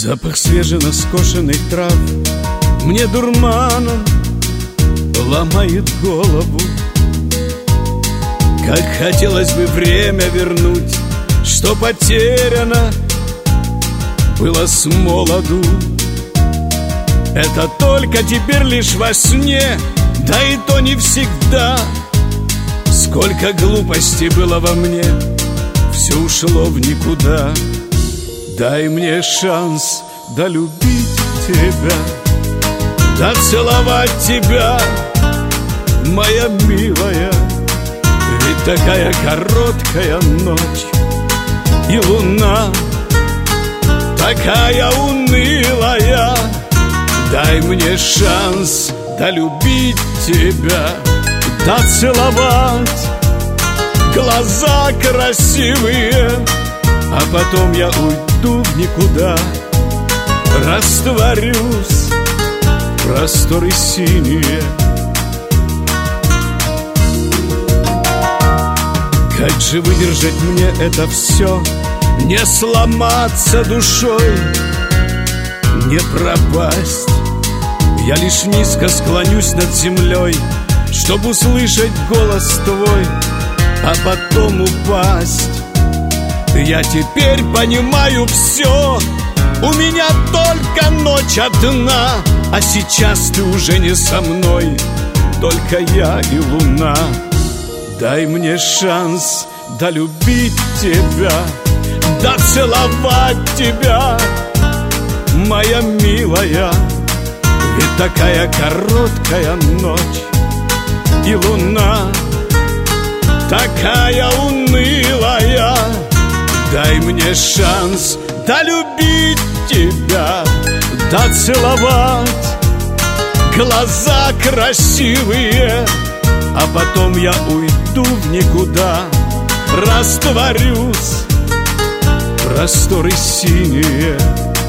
Запах свеженаскошенных трав мне дурманом ломает голову. Как хотелось бы время вернуть, что потеряно было с молоду. Это только теперь лишь во сне, да и то не всегда. Сколько глупостей было во мне, все ушло в никуда. Дай мне шанс долюбить тебя, доцеловать тебя, моя милая. Ведь такая короткая ночь, и луна такая унылая. Дай мне шанс долюбить тебя, доцеловать глаза красивые, а потом я уйду в никуда, растворюсь в просторы синие. Как же выдержать мне это все, не сломаться душой, не пропасть? Я лишь низко склонюсь над землей, чтобы услышать голос твой, а потом упасть. Я теперь понимаю все, у меня только ночь одна, а сейчас ты уже не со мной, только я и луна. Дай мне шанс долюбить тебя, доцеловать тебя, моя милая. Ведь такая короткая ночь, и луна такая унылая. Дай мне шанс долюбить тебя, доцеловать глаза красивые, а потом я уйду в никуда, растворюсь в просторы синие.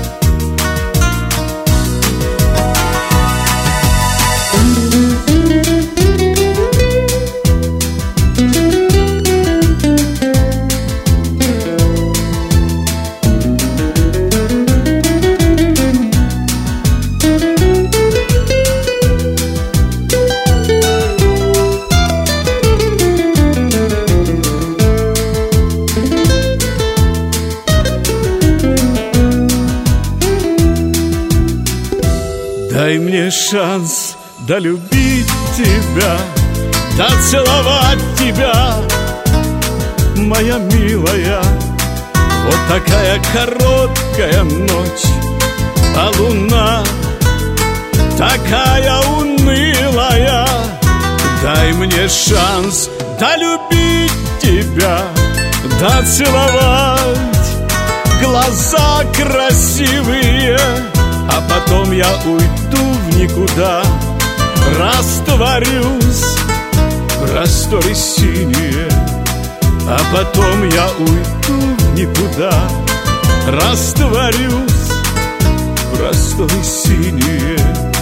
Дай мне шанс долюбить тебя, доцеловать тебя, моя милая. Вот такая короткая ночь, а луна такая унылая. Дай мне шанс долюбить тебя, доцеловать глаза красивые, а потом я уйду в никуда, растворюсь в просторы синие. А потом я уйду в никуда, растворюсь в просторы синие.